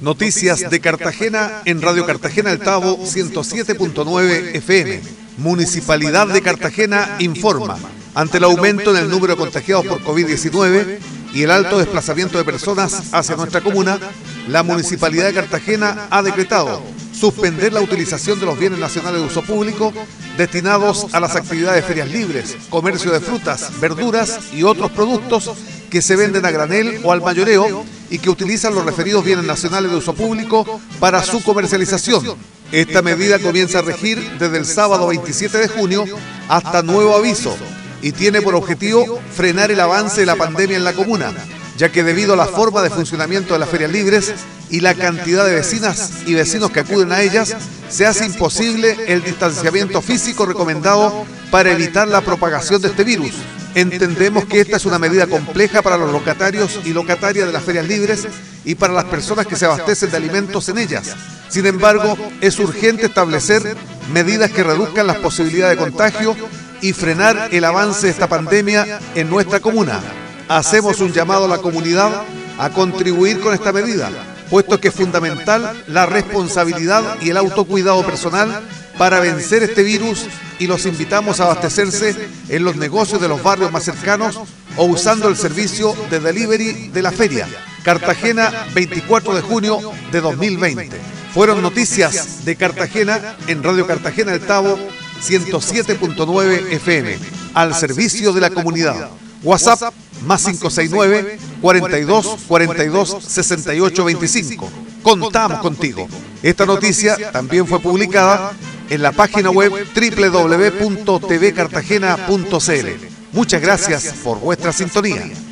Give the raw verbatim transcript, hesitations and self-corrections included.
Noticias de Cartagena en Radio Cartagena El Tabo ciento siete punto nueve F M. Municipalidad de Cartagena informa. Ante el aumento en el número de contagiados por COVID diecinueve y el alto desplazamiento de personas hacia nuestra comuna, la Municipalidad de Cartagena ha decretado suspender la utilización de los bienes nacionales de uso público destinados a las actividades de ferias libres, comercio de frutas, verduras y otros productos que se venden a granel o al mayoreo y que utilizan los referidos bienes nacionales de uso público para su comercialización. Esta medida comienza a regir desde el sábado veintisiete de junio hasta nuevo aviso y tiene por objetivo frenar el avance de la pandemia en la comuna, ya que debido a la forma de funcionamiento de las ferias libres y la cantidad de vecinas y vecinos que acuden a ellas, se hace imposible el distanciamiento físico recomendado para evitar la propagación de este virus. Entendemos que esta es una medida compleja para los locatarios y locatarias de las ferias libres y para las personas que se abastecen de alimentos en ellas. Sin embargo, es urgente establecer medidas que reduzcan las posibilidades de contagio y frenar el avance de esta pandemia en nuestra comuna. Hacemos un llamado a la comunidad a contribuir con esta medida, puesto que es fundamental la responsabilidad y el autocuidado personal para vencer este virus, y los invitamos a abastecerse en los negocios de los barrios más cercanos o usando el servicio de delivery de la feria. Cartagena, veinticuatro de junio de dos mil veinte. Fueron noticias de Cartagena en Radio Cartagena El Tabo ciento siete punto nueve F M, al servicio de la comunidad. WhatsApp más cinco seis nueve, cuarenta y dos, cuarenta y dos, sesenta y ocho veinticinco. Contamos contigo. Esta noticia también fue publicada en la página web doble u doble u doble u punto t v cartagena punto c l. Muchas gracias por vuestra sintonía.